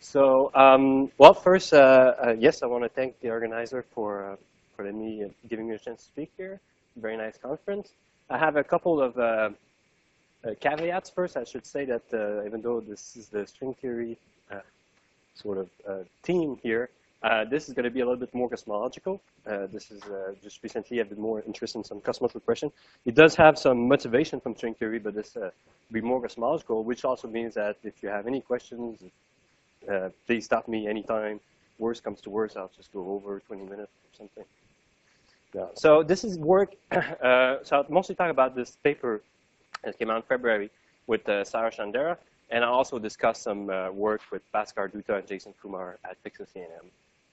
Well, first, yes, I want to thank the organizer for letting me giving me a chance to speak here. Very nice conference. I have a couple of caveats. First, I should say that even though this is the string theory sort of theme here, this is going to be a little bit more cosmological. This is just recently I've been more interested in some cosmos repression. It does have some motivation from string theory, but this will be more cosmological, which also means that if you have any questions, please stop me anytime. Worst comes to worst, I'll just go over 20 minutes or something. Yeah. So this is work. So I'll mostly talk about this paper that came out in February with Sarah Chandera, and I'll also discuss some work with Bhaskar Dutta and Jason Kumar at Pixel C&M.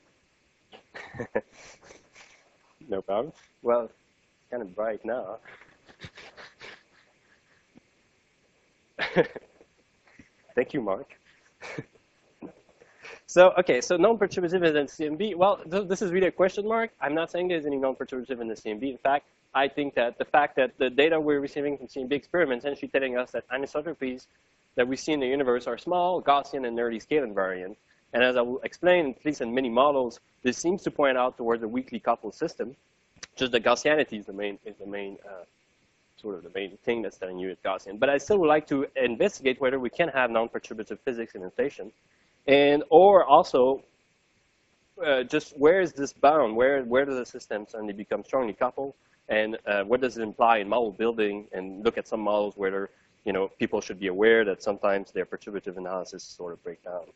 No problem. Well, it's kind of bright now. Thank you, Mark. Okay, so non-perturbative in CMB. Well, this is really a question mark. I'm not saying there's any non-perturbative in the CMB. In fact, I think that the fact that the data we're receiving from CMB experiments essentially telling us that anisotropies that we see in the universe are small, Gaussian, and nearly scale invariant. And as I will explain, at least in many models, this seems to point out towards a weakly coupled system. Just the Gaussianity is the main sort of the main thing that's telling you it's Gaussian. But I still would like to investigate whether we can have non-perturbative physics in inflation. And or also, just where is this bound? Where do the systems suddenly become strongly coupled? And what does it imply in model building? And look at some models where people should be aware that sometimes their perturbative analysis sort of break down.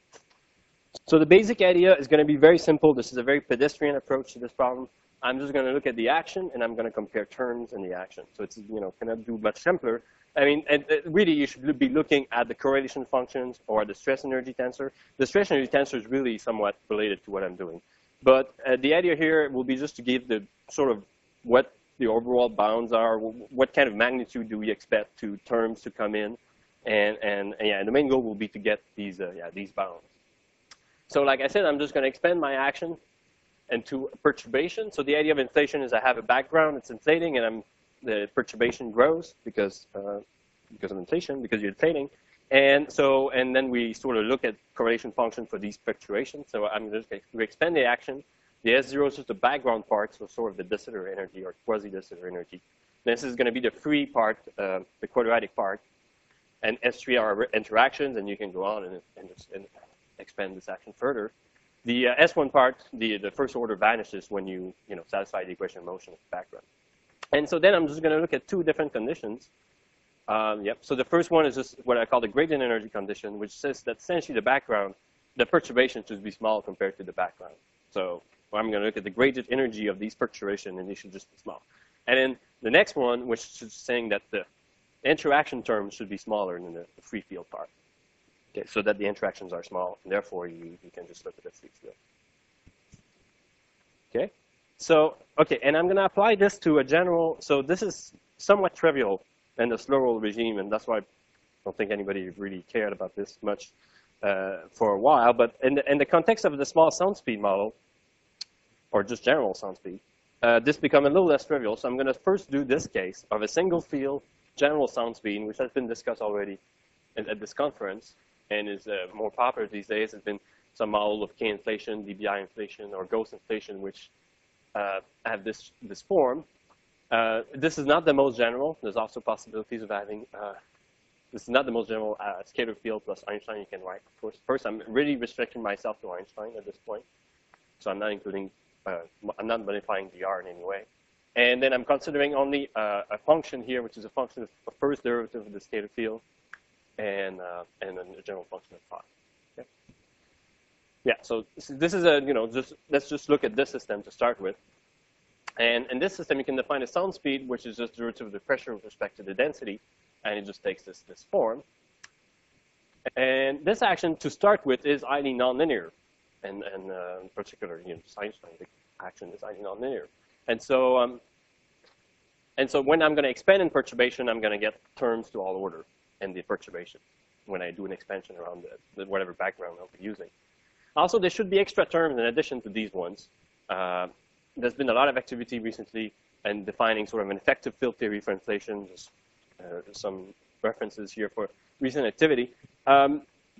So the basic idea is going to be very simple. This is a very pedestrian approach to this problem. I'm just going to look at the action, and I'm going to compare terms in the action. So it's cannot do much simpler. I mean, really, you should be looking at the correlation functions or the stress energy tensor. The stress energy tensor is really somewhat related to what I'm doing. But the idea here will be just to give the sort of what the overall bounds are, what kind of magnitude do we expect to terms to come in, and the main goal will be to get these bounds. So like I said, I'm just going to expand my action into perturbation. So the idea of inflation is I have a background, it's inflating, and the perturbation grows because of inflation, because you're inflating. And then we sort of look at correlation function for these fluctuations. So I'm just going to expand the action. The S0 is just the background part, so sort of the de Sitter energy or quasi-de Sitter energy. This is going to be the free part, the quadratic part. And S3 are interactions, and you can go on and expand this action further. The S1 part, the first order vanishes when you satisfy the equation of motion of the background. And so then I'm just going to look at two different conditions. So the first one is just what I call the gradient energy condition, which says that essentially the perturbation should be small compared to the background. So I'm going to look at the gradient energy of these perturbations, and they should just be small. And then the next one, which is saying that the interaction terms should be smaller than the free field part. Okay, so that the interactions are small, and therefore you can just look at the free field. Okay, so, and I'm going to apply this to a general, so this is somewhat trivial in the slow roll regime, and that's why I don't think anybody really cared about this much for a while, but in the context of the small sound speed model, or just general sound speed, this becomes a little less trivial, so I'm going to first do this case of a single field general sound speed, which has been discussed already at this conference, and is more popular these days. Has been some model of K inflation, dBi inflation, or ghost inflation, which have this form. This is not the most general. There's also possibilities of having, this is not the most general scalar field plus Einstein you can write. Of course, first, I'm really restricting myself to Einstein at this point. So I'm not including, I'm not modifying dr in any way. And then I'm considering only a function here, which is a function of a first derivative of the scalar field, and then a general function of phi. Okay. Yeah. So this is let's just look at this system to start with. And in this system, you can define a sound speed, which is just derivative of the pressure with respect to the density, and it just takes this form. And this action, to start with, is highly nonlinear, and in particular, Einstein action is highly nonlinear. And so when I'm going to expand in perturbation, I'm going to get terms to all order in the perturbation when I do an expansion around whatever background I'll be using. Also, there should be extra terms in addition to these ones. There's been a lot of activity recently in defining sort of an effective field theory for inflation. Just some references here for recent activity.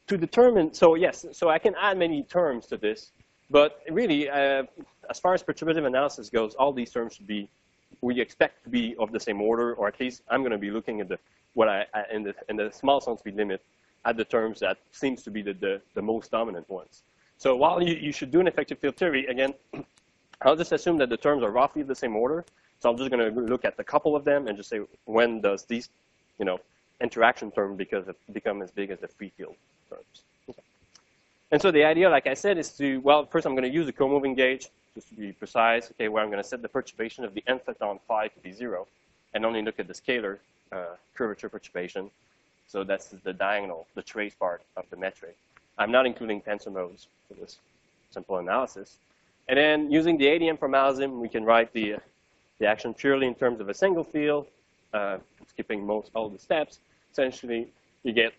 to determine, so yes, so I can add many terms to this, but really, as far as perturbative analysis goes, all these terms should be, we expect to be of the same order, or at least I'm going to be looking at the in the small sound speed limit at the terms that seems to be the most dominant ones. So while you should do an effective field theory, again, I'll just assume that the terms are roughly the same order. So I'm just going to look at a couple of them and just say, when does these, interaction term become as big as the free field terms? Okay. And so the idea, like I said, is to, well, first I'm going to use a co-moving gauge, just to be precise, okay, where I'm going to set the perturbation of the nth photon phi to be 0, and only look at the scalar curvature perturbation. So that's the diagonal, the trace part of the metric. I'm not including tensor modes for this simple analysis. And then using the ADM formalism, we can write the action purely in terms of a single field, skipping all the steps. Essentially, you get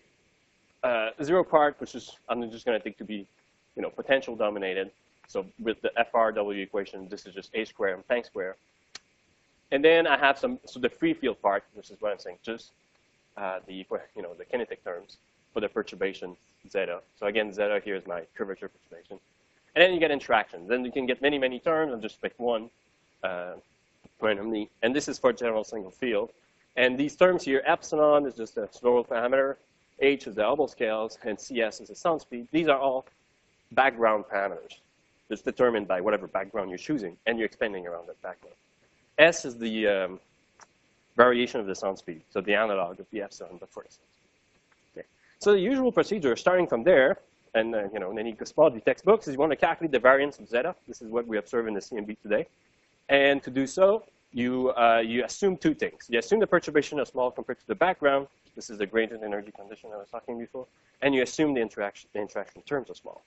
0 part, which is I'm just going to take to be, potential dominated. So with the FRW equation, this is just A squared and Planck square. And then I have so the free field part, which is what I'm saying, just the kinetic terms for the perturbation zeta. So again, zeta here is my curvature perturbation. And then you get interactions. Then you can get many, many terms. I'll just pick one randomly. And this is for general single field. And these terms here, epsilon is just a slow parameter, h is the Hubble scales, and cs is the sound speed. These are all background parameters. It's determined by whatever background you're choosing, and you're expanding around that background. S is the variation of the sound speed, so the analog of the epsilon, but for the sound speed. Okay. So the usual procedure, starting from there, and in any cosmology textbooks, is you want to calculate the variance of zeta. This is what we observe in the CMB today. And to do so, you assume two things. You assume the perturbation is small compared to the background. This is the gradient energy condition I was talking before. And you assume the interaction terms are small.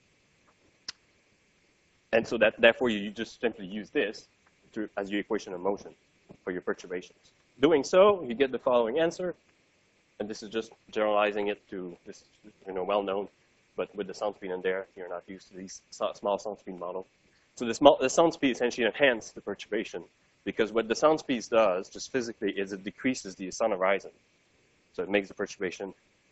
And so therefore, you just simply use this as your equation of motion for your perturbations. Doing so, you get the following answer. And this is just generalizing it to this, well known. But with the sound speed in there, you're not used to these small sound speed model. So the sound speed essentially enhances the perturbation, because what the sound speed does, just physically, is it decreases the sun horizon. So it makes the perturbation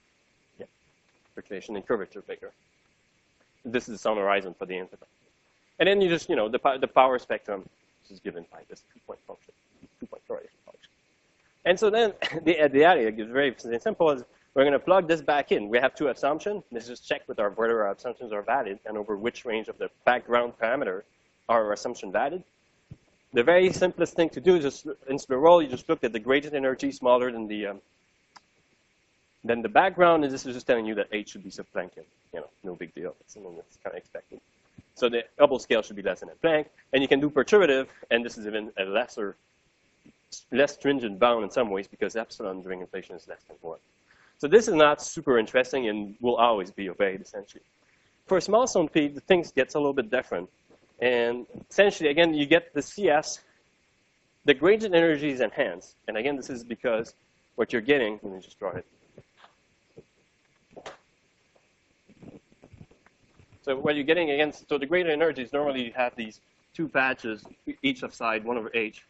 and curvature bigger. This is the sun horizon for the infinite. And then you just, the power spectrum is given by this two-point function, two-point correlation function. And so then the idea is very simple. Is we're going to plug this back in. We have two assumptions. Let's just check whether our assumptions are valid and over which range of the background parameter are our assumption valid. The very simplest thing to do is just in Spiral, you just look at the gradient energy smaller than the background, and this is just telling you that H should be sub-Planckian. No big deal. It's something that's kind of expected. So the Hubble scale should be less than a Planck, and you can do perturbative, and this is even a less stringent bound in some ways because epsilon during inflation is less than 1. So this is not super interesting and will always be obeyed, essentially. For small sound speed, the things gets a little bit different. And essentially, again, you get the CS. The gradient energy is enhanced. And again, this is because what you're getting, let me just draw it. So what you're getting, again, so the gradient energy is normally you have these two patches, each of side 1 over h,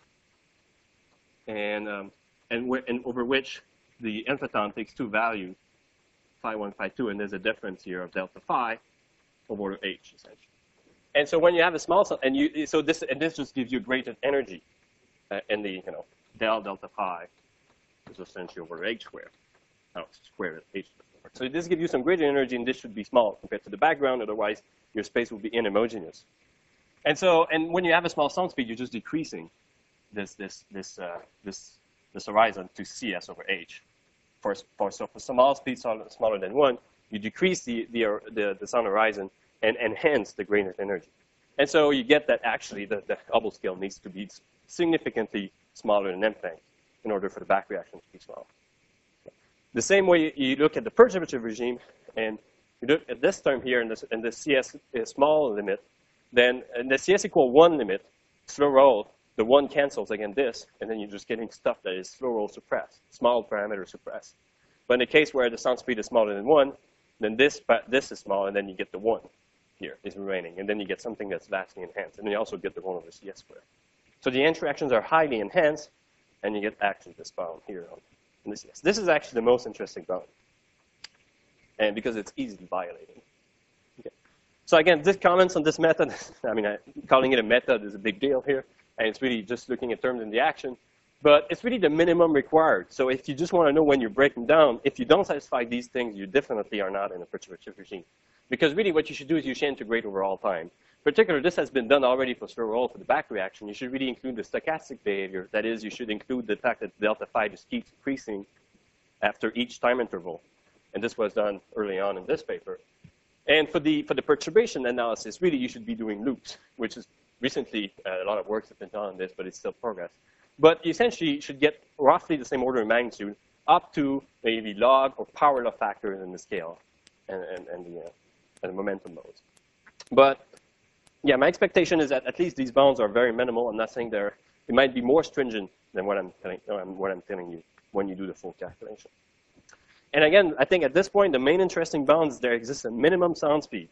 and over which the n photon takes two values, phi 1, phi 2, and there's a difference here of delta phi over h, essentially. And so when you have a small cell, and this just gives you gradient energy in the del delta phi is essentially over h squared. Squared h. So this gives you some gradient energy, and this should be small compared to the background. Otherwise, your space will be inhomogeneous. And so, when you have a small sound speed, you're just decreasing this horizon to cs over h. For small speed smaller than 1, you decrease the sound horizon and enhance the gradient energy. And so you get that actually the Hubble scale needs to be significantly smaller than m-Planck in order for the back reaction to be small. The same way you look at the perturbative regime, and you look at this term here, and the CS is small limit, then in the CS equal 1 limit, slow roll, the 1 cancels again this, and then you're just getting stuff that is slow roll suppressed, small parameter suppressed. But in the case where the sound speed is smaller than 1, then this is small, and then you get the 1 here is remaining, and then you get something that's vastly enhanced, and then you also get the 1 over CS squared. So the interactions are highly enhanced, and you get actually this bound here in the CS. This is actually the most interesting bound. and because it's easily violated. Okay. So again, this comments on this method, I mean, calling it a method is a big deal here, and it's really just looking at terms in the action. But it's really the minimum required. So if you just want to know when you're breaking down, if you don't satisfy these things, you definitely are not in a perturbative regime. Because really what you should do is you should integrate over all time. Particularly, this has been done already for slow roll for the back reaction. You should really include the stochastic behavior. That is, you should include the fact that delta phi just keeps increasing after each time interval. And this was done early on in this paper. And for the perturbation analysis, really you should be doing loops, which is recently a lot of work has been done on this, but it's still progress. But you essentially should get roughly the same order of magnitude up to maybe log or power law factors in the scale and the momentum modes. But yeah, my expectation is that at least these bounds are very minimal. I'm not saying they might be more stringent than what I'm telling you when you do the full calculation. And again, I think at this point, the main interesting bound is there exists a minimum sound speed.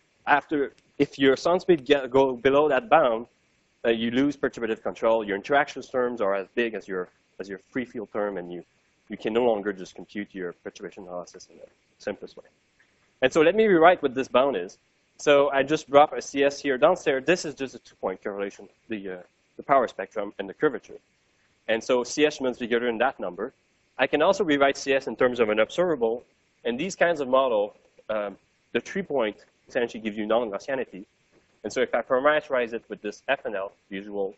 If your sound speed go below that bound, you lose perturbative control. Your interactions terms are as big as your free field term, and you can no longer just compute your perturbation analysis in the simplest way. And so let me rewrite what this bound is. So I just drop a CS here downstairs. This is just a two-point correlation, the power spectrum and the curvature. And so CS must be greater than that number. I can also rewrite CS in terms of an observable. And these kinds of model, the 3-point essentially gives you non-Gaussianity. And so if I parameterize it with this FNL, usual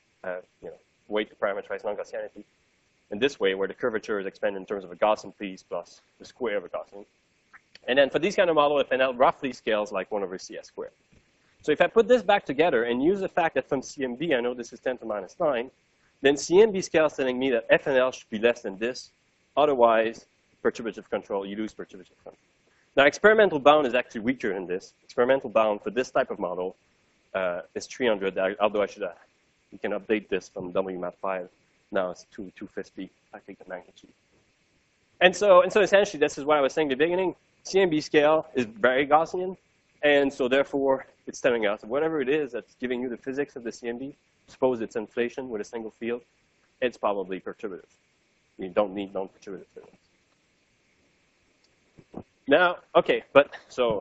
way to parameterize non-Gaussianity, in this way where the curvature is expanded in terms of a Gaussian piece plus the square of a Gaussian. And then for these kind of model, FNL roughly scales like 1 over CS squared. So if I put this back together and use the fact that from CMB, I know this is 10 to minus 9, then CMB scale is telling me that FNL should be less than this. Otherwise, perturbative control, you lose perturbative control. Now, experimental bound is actually weaker than this. Experimental bound for this type of model is 300, although you can update this from WMAP5. Now it's 250, I think, the magnitude. And so essentially, this is what I was saying at the beginning. CMB scale is very Gaussian, and so therefore, it's telling us whatever it is that's giving you the physics of the CMB, suppose it's inflation with a single field, it's probably perturbative. You don't need non-perturbative physics. Now, okay, so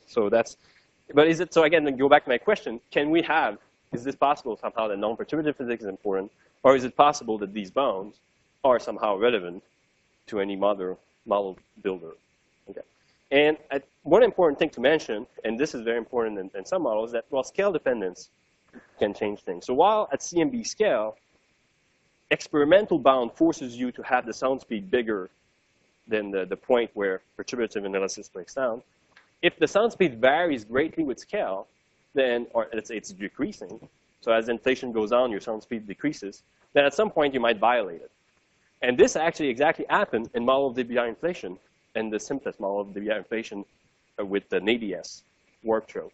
again, to go back to my question, is this possible somehow that non-perturbative physics is important, or is it possible that these bounds are somehow relevant to any model builder? Okay. And one important thing to mention, and this is very important in some models, that while scale dependence can change things. So while at CMB scale, experimental bound forces you to have the sound speed bigger than the point where perturbative analysis breaks down. If the sound speed varies greatly with scale, then, or it's decreasing, so as inflation goes on, your sound speed decreases, then at some point you might violate it. And this actually exactly happened in model of dBi inflation, and the simplest model of dBi inflation with the NADS warp trope,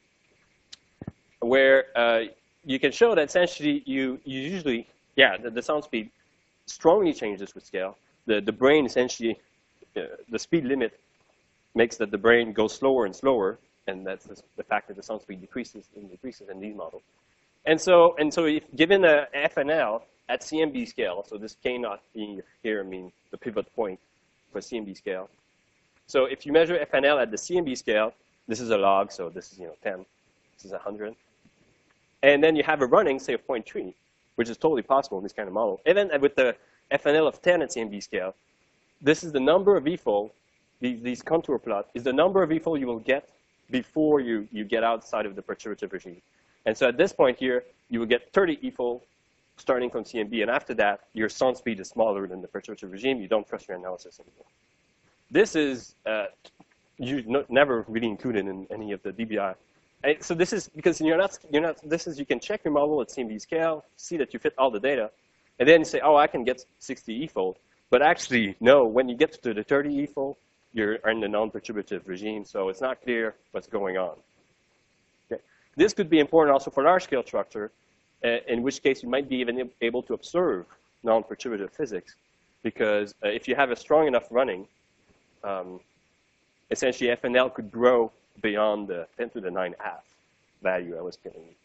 where you can show that essentially you usually, the sound speed strongly changes with scale. The brain essentially, the speed limit makes that the brain goes slower and slower, and that's the fact that the sound speed decreases in these models. And so if given a FNL at CMB scale, so this K naught being here mean the pivot point for CMB scale. So if you measure FNL at the CMB scale, this is a log, so this is 10, this is 100. And then you have a running, say, of 0.3, which is totally possible in this kind of model. Even with the FNL of 10 at CMB scale, this is the number of EFOL, these contour plot, is the number of EFOL you will get before you get outside of the perturbative regime. And so at this point here, you will get 30 EFOL starting from CMB, and after that, your sound speed is smaller than the perturbative regime. You don't trust your analysis anymore. This is never really included in any of the dBi. And so this is because you can check your model at CMB scale, see that you fit all the data, and then you say, oh, I can get 60 EFOL. But actually, no, when you get to the 30 EFOL, you're in the non-perturbative regime, so it's not clear what's going on. Okay. This could be important also for large-scale structure, in which case you might be even able to observe non-perturbative physics, because if you have a strong enough running, essentially FNL could grow beyond the 10 to the 9 half value I was giving you.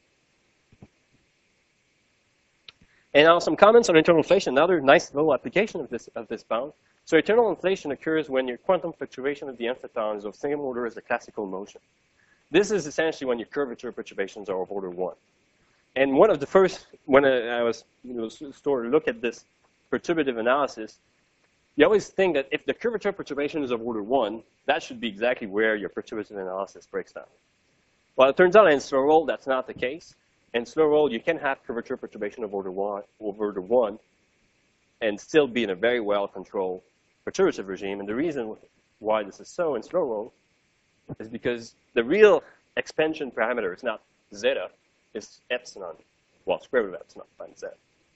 And now some comments on internal inflation. Another nice little application of this bound. So eternal inflation occurs when your quantum fluctuation of the nth atom is of same order as the classical motion. This is essentially when your curvature perturbations are of order 1. And one of the first, when I was started to look at this perturbative analysis, you always think that if the curvature perturbation is of order 1, that should be exactly where your perturbative analysis breaks down. Well, it turns out in slow roll, that's not the case. In slow roll, you can have curvature perturbation of order 1 and still be in a very well-controlled perturbative regime. And the reason why this is so in slow roll is because the real expansion parameter is not zeta, it's epsilon. Well, square root of epsilon times z.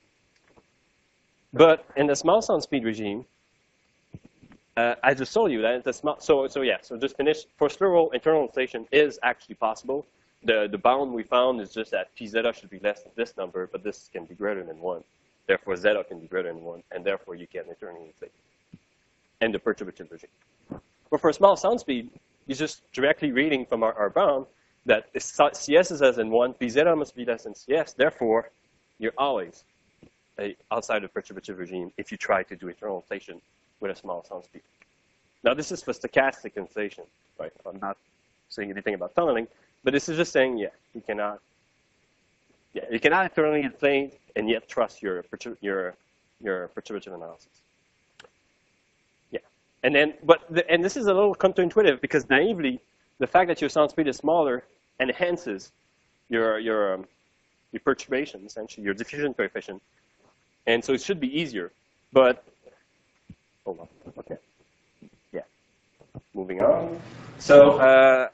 But in the small sound speed regime, I just told you that the small, so just finish. For slow roll, internal inflation is actually possible. The bound we found is just that p zeta should be less than this number, but this can be greater than 1. Therefore, zeta can be greater than 1, and therefore you can internally inflate in the perturbative regime. But for small sound speed, you're just directly reading from our bound that if CS is less than 1, p zeta must be less than CS. Therefore, you're always outside of perturbative regime if you try to do internal inflation with a small sound speed. Now, this is for stochastic inflation, right? I'm not saying anything about tunneling, but this is just saying, you cannot internally inflate and yet trust your perturbative analysis. Yeah, and then, and this is a little counterintuitive because naively, the fact that your sound speed is smaller enhances your perturbation, essentially, your diffusion coefficient. And so it should be easier. But, hold on, okay. Yeah, moving on. So,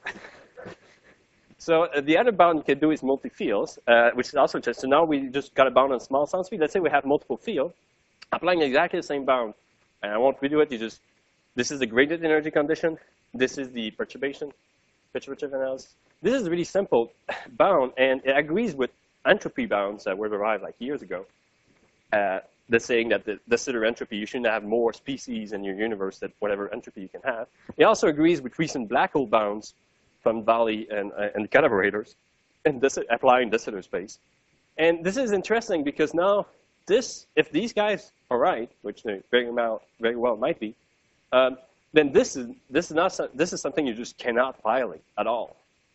the other bound you can do is multi-fields, which is also just, so now we just got a bound on small sound speed. Let's say we have multiple fields, applying exactly the same bound. And I won't redo it, this is the gradient energy condition. This is the perturbative analysis. This is a really simple bound, and it agrees with entropy bounds that were derived like years ago. That's saying that the De Sitter entropy, you shouldn't have more species in your universe than whatever entropy you can have. It also agrees with recent black hole bounds from Valley and collaborators, and applying De Sitter space. And this is interesting because now if these guys are right, which they very well might be, then this is something you just cannot violate at all.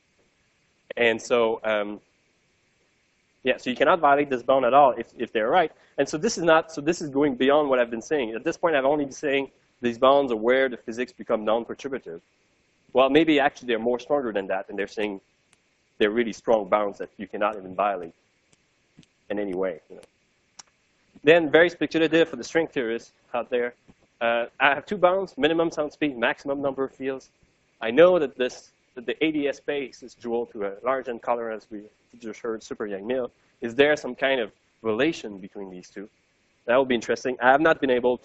And so, so you cannot violate this bound at all if they're right. And so this is going beyond what I've been saying. At this point, I've only been saying these bounds are where the physics become non-perturbative. Well, maybe actually they're more stronger than that, and they're saying they're really strong bounds that you cannot even violate in any way. Then very speculative for the string theorists out there. I have two bounds: minimum sound speed, maximum number of fields. I know that the ADS space is dual to a large n color, as we just heard Super Yang Mill. Is there some kind of relation between these two? That would be interesting. We've not been able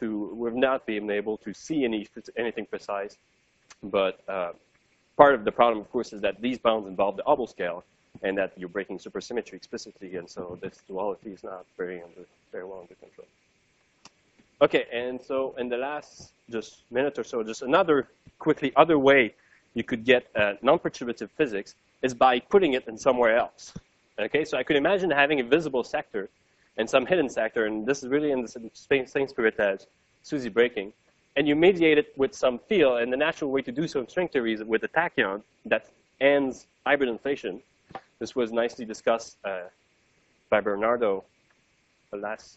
to see anything precise. But part of the problem, of course, is that these bounds involve the Hubble scale, and that you're breaking supersymmetry explicitly, and so this duality is not very well under control. Okay, and so in the last just minute or so, just other way you could get non-perturbative physics is by putting it in somewhere else. Okay, so I could imagine having a visible sector and some hidden sector, and this is really in the same spirit as SUSY breaking. And you mediate it with some field, and the natural way to do so in string theory is with a tachyon that ends hybrid inflation. This was nicely discussed by Bernardo last,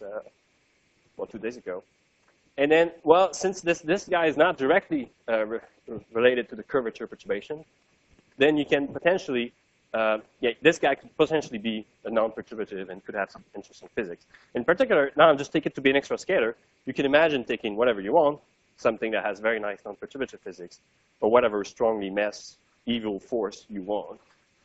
2 days ago. And then, well, since this guy is not directly related to the curvature perturbation, then you can potentially, this guy could potentially be a non-perturbative and could have some interesting physics. In particular, now I'm just taking it to be an extra scalar. You can imagine taking whatever you want, something that has very nice non-perturbative physics, or whatever strongly mass evil force you want.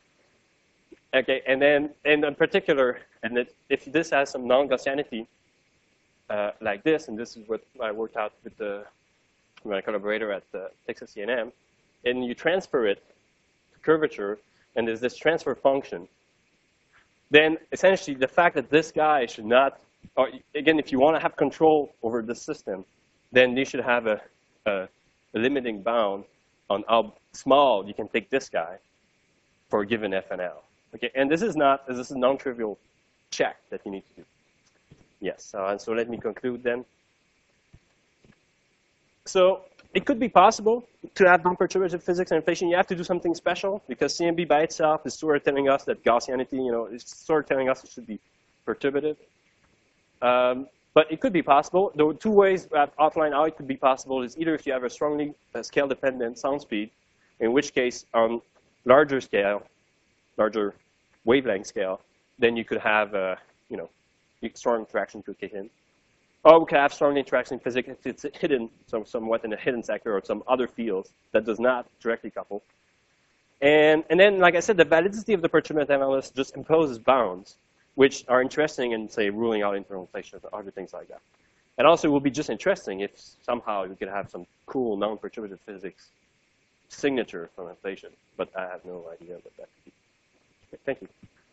Okay, and then in particular, if this has some non-Gaussianity like this, and this is what I worked out with my collaborator at Texas A&M, and you transfer it to curvature, and there's this transfer function, then essentially the fact that this guy should not, or again, if you want to have control over the system, then you should have a limiting bound on how small you can take this guy for a given FNL. Okay, and this is a non-trivial check that you need to do. Yes, and so let me conclude then. So it could be possible to have non-perturbative physics and inflation. You have to do something special because CMB by itself is sort of telling us that Gaussianity, is sort of telling us it should be perturbative. But it could be possible. There are two ways I've outlined how it could be possible is either if you have a strongly scale-dependent sound speed, in which case on larger scale, larger wavelength scale, then you could have strong interaction could kick in. Or we could have strong interaction physics if it's hidden, somewhat in a hidden sector or some other fields that does not directly couple. And then, like I said, the validity of the perturbative analysis just imposes bounds, which are interesting in, say, ruling out internal inflation or other things like that. And also, it would be just interesting if somehow we could have some cool non-perturbative physics signature from inflation. But I have no idea what that could be. Okay, thank you.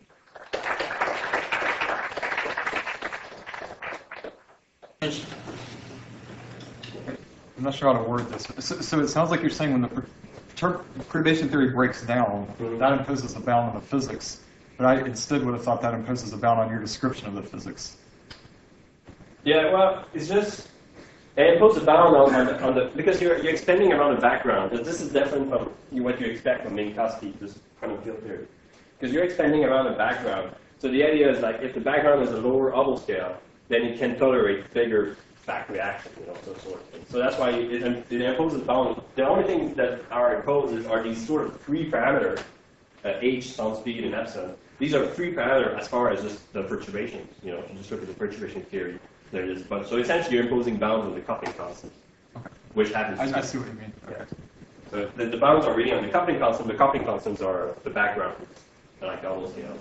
I'm not sure how to word this. So it sounds like you're saying when the perturbation theory breaks down, that imposes a bound on the physics. But I instead would have thought that imposes a bound on your description of the physics. Yeah, well, it's just, it imposes a bound on the because you're expanding around the background. This is different from what you expect from Minkowski, this kind of field theory. Because you're expanding around the background. So the idea is like if the background is a lower Hubble scale, then it can tolerate bigger back reaction, so sort of thing. So that's why it imposes bound. The only things that are imposed are these sort of three parameters, h, sound speed, and epsilon. These are three parameters as far as just the perturbations. If you just look at the perturbation theory, there it is. But so essentially, you're imposing bounds on the coupling constants, which happens. I see what you mean. Yeah. So the bounds are really on the coupling constant. The coupling constants are the background, like all scales.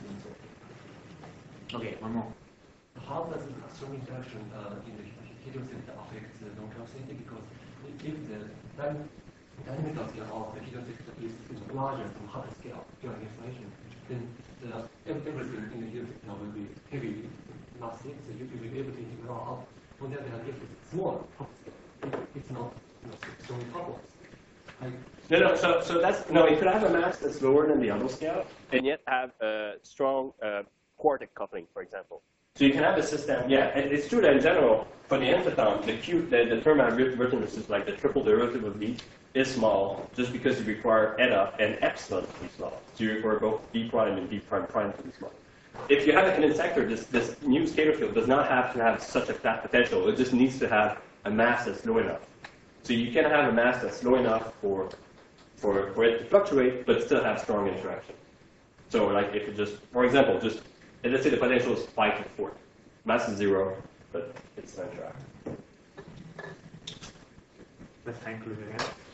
Okay, one more. How does the strong interaction in the heliocentre affect the non-Gaussianity? Because if the dynamical scale of the heliocentre is larger than Hubble scale during inflation, then everything in the heliocentre will be heavy massive, so you will be able to integrate out. On the other hand, if it's smaller Hubble scale, it's not strongly coupled. No. So that's no. You could have a mass that's lower than the Hubble scale, and yet have a strong quartic coupling, for example. So you can have a system. Yeah, and it's true that in general, for the inflaton, the term I've written, which is like the triple derivative of v, is small, just because you require eta and epsilon to be small. So you require both v prime and v prime prime to be small. If you have a hidden sector, this new scalar field does not have to have such a flat potential. It just needs to have a mass that's low enough. So you can have a mass that's low enough for it to fluctuate, but still have strong interaction. So like if it just, for example, just let's say the potential is 5 to the 4th. Mass is 0, but it's not interact. Let's conclude again.